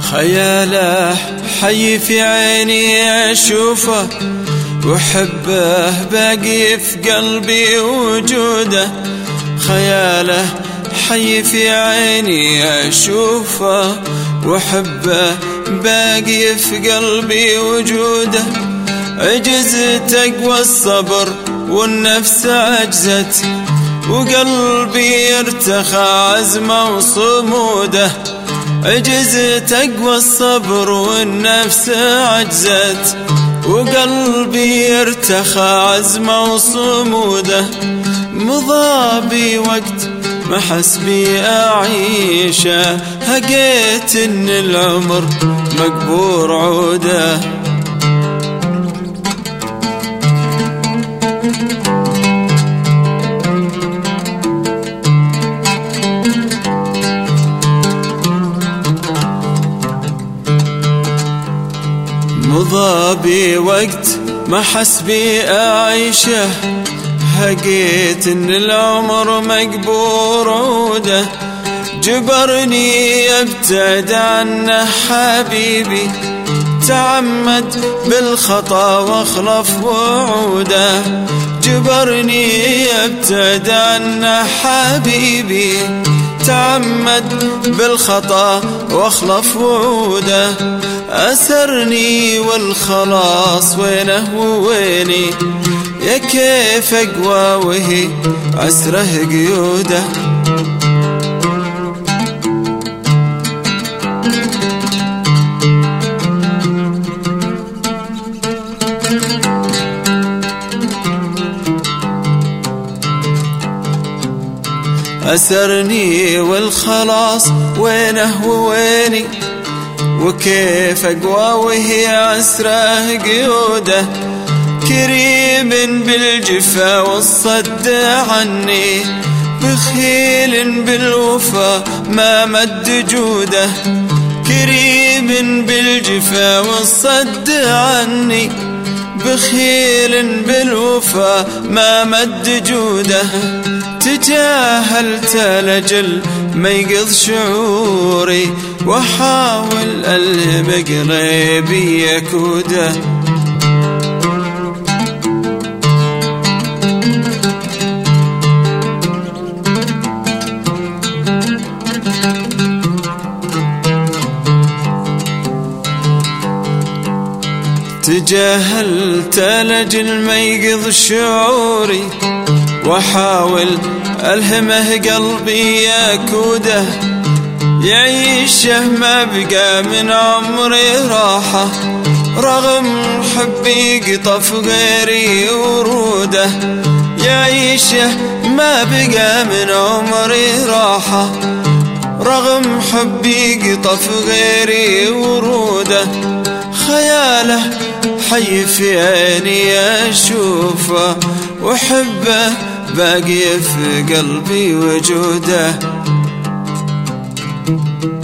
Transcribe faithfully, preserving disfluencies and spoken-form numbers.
خياله حي في عيني أشوفه وحبه باقي في قلبي وجوده. خياله حي في عيني أشوفه وحبه باقي في قلبي وجوده. عجزت أقوى الصبر والنفس عجزت وقلبي ارتخى عزمه وصموده. عجزت أقوى الصبر والنفس عجزت وقلبي ارتخى عزمه وصموده. مضى بي وقت ما حسبي أعيشه هقيت إن العمر مقبور عوده. مضى بي وقت ما حسبي أعيشه هقيت إن العمر مقبور عوده. جبرني أبتعد عنه حبيبي تعمد بالخطا واخلف وعوده. جبرني أبتعد عنه حبيبي تعمد بالخطا واخلف وعوده. أسرني والخلاص وينه وويني يا كيف أقوى وهي عسره قيوده. أسرني والخلاص وينه وويني وكيف أقوى وهي عسره قيوده. كريم بالجفا والصد عني بخيل بالوفا ما مد جوده. كريم بالجفا والصد عني بخيل بالوفا ما مد جوده. تجاهلت لجل ما يقض شعوري وحاول ألهم قريبي يكوده. تجاهلت لجل ما يقض شعوري وحاول ألهمه قلبي يكوده. يعيشه ما بقى من عمري راحة رغم حبي قطف غيري وروده. يعيشه ما بقى من عمري راحة رغم حبي قطف غيري وروده. خياله حي في عيني أشوفه وحبه باقي في قلبي وجوده.